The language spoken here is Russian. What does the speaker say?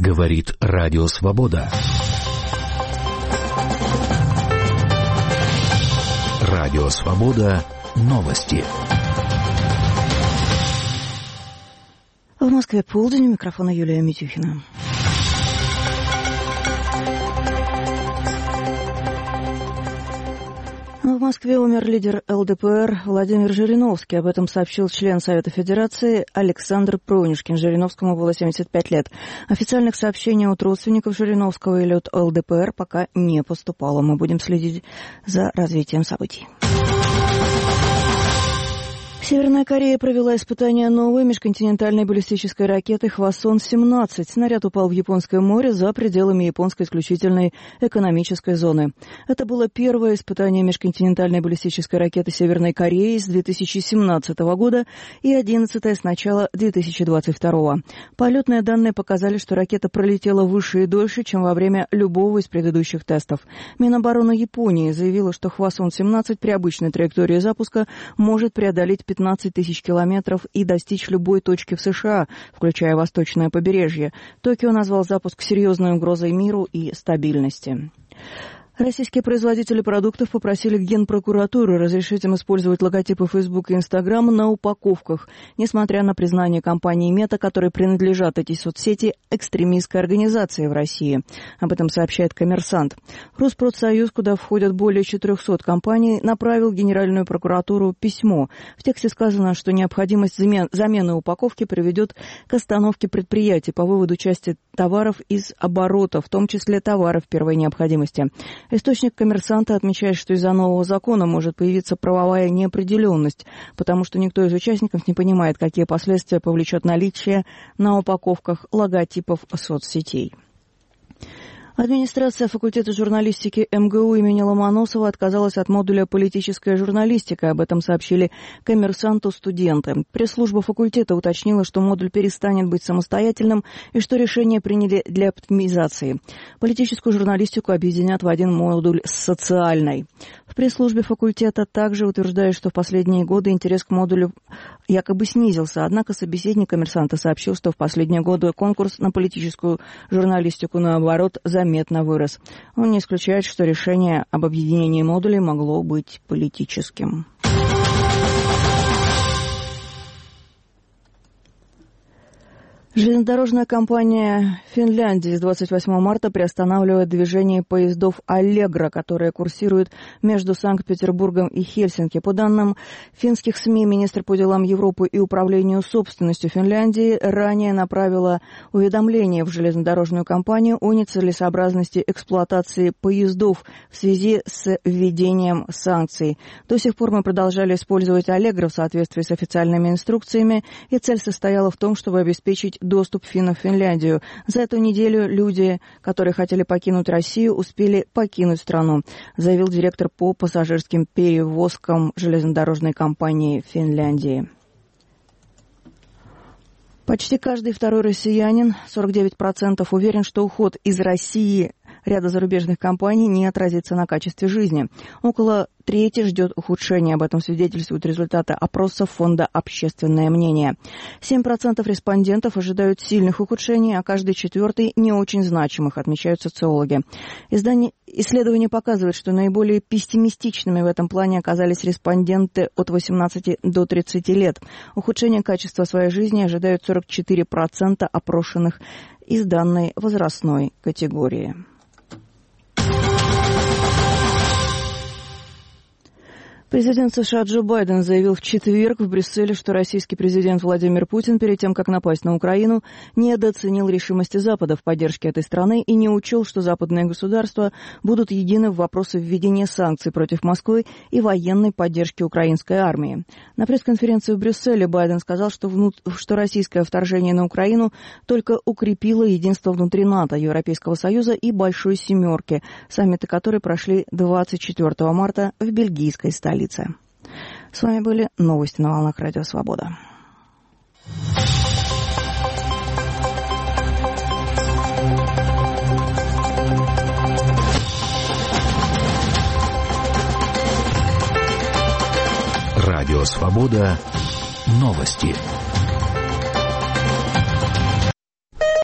Говорит Радио Свобода. Радио Свобода. Новости. В Москве полдень. У микрофона Юлия Митюхина. В Москве умер лидер ЛДПР Владимир Жириновский. Об этом сообщил член Совета Федерации Александр Пронюшкин. Жириновскому было 75 лет. Официальных сообщений от родственников Жириновского или от ЛДПР пока не поступало. Мы будем следить за развитием событий. Северная Корея провела испытание новой межконтинентальной баллистической ракеты «Хвасон-17». Снаряд упал в Японское море за пределами японской исключительной экономической зоны. Это было первое испытание межконтинентальной баллистической ракеты Северной Кореи с 2017 года и 11-е с начала 2022. Полетные данные показали, что ракета пролетела выше и дольше, чем во время любого из предыдущих тестов. Минобороны Японии заявила, что «Хвасон-17» при обычной траектории запуска может преодолеть 15 тысяч километров и достичь любой точки в США, включая восточное побережье. Токио назвал запуск серьезной угрозой миру и стабильности. Российские производители продуктов попросили Генпрокуратуру разрешить им использовать логотипы Facebook и Instagram на упаковках, несмотря на признание компании Мета, которой принадлежат эти соцсети, экстремистской организации в России. Об этом сообщает «Коммерсант». Rusпродсоюз, куда входят более 400 компаний, направил в Генеральную прокуратуру письмо. В тексте сказано, что необходимость замены упаковки приведет к остановке предприятий по выводу части товаров из оборота, в том числе товаров первой необходимости. Источник «Коммерсанта» отмечает, что из-за нового закона может появиться правовая неопределенность, потому что никто из участников не понимает, какие последствия повлечет наличие на упаковках логотипов соцсетей. Администрация факультета журналистики МГУ имени Ломоносова отказалась от модуля «Политическая журналистика». Об этом сообщили «Коммерсанту» студенты. Пресс-служба факультета уточнила, что модуль перестанет быть самостоятельным и что решение приняли для оптимизации. Политическую журналистику объединят в один модуль с социальной. В пресс-службе факультета также утверждают, что в последние годы интерес к модулю якобы снизился. Однако собеседник «Коммерсанта» сообщил, что в последние годы конкурс на политическую журналистику, наоборот, заметно вырос. Он не исключает, что решение об объединении модулей могло быть политическим. Железнодорожная компания Финляндии с 28 марта приостанавливает движение поездов «Аллегро», которые курсируют между Санкт-Петербургом и Хельсинки. По данным финских СМИ, министр по делам Европы и управлению собственностью Финляндии ранее направила уведомление в железнодорожную компанию о нецелесообразности эксплуатации поездов в связи с введением санкций. До сих пор мы продолжали использовать «Аллегро» в соответствии с официальными инструкциями, и цель состояла в том, чтобы обеспечить доступ финнов в Финляндию. За эту неделю люди, которые хотели покинуть Россию, успели покинуть страну, заявил директор по пассажирским перевозкам железнодорожной компании Финляндии. Почти каждый второй россиянин, 49%, уверен, что уход из России ряда зарубежных компаний не отразится на качестве жизни. Около трети ждет ухудшения. Об этом свидетельствуют результаты опроса Фонда «Общественное мнение». 7% респондентов ожидают сильных ухудшений, а каждый четвертый не очень значимых, отмечают социологи. Исследование показывает, что наиболее пессимистичными в этом плане оказались респонденты от 18 до 30 лет. Ухудшение качества своей жизни ожидают 44% опрошенных из данной возрастной категории. Президент США Джо Байден заявил в четверг в Брюсселе, что российский президент Владимир Путин перед тем, как напасть на Украину, недооценил решимости Запада в поддержке этой страны и не учел, что западные государства будут едины в вопросе введения санкций против Москвы и военной поддержки украинской армии. На пресс-конференции в Брюсселе Байден сказал, что российское вторжение на Украину только укрепило единство внутри НАТО, Европейского Союза и Большой Семерки, саммиты которой прошли 24 марта в бельгийской столице. С вами были новости на волнах Радио Свобода. Радио Свобода. Новости.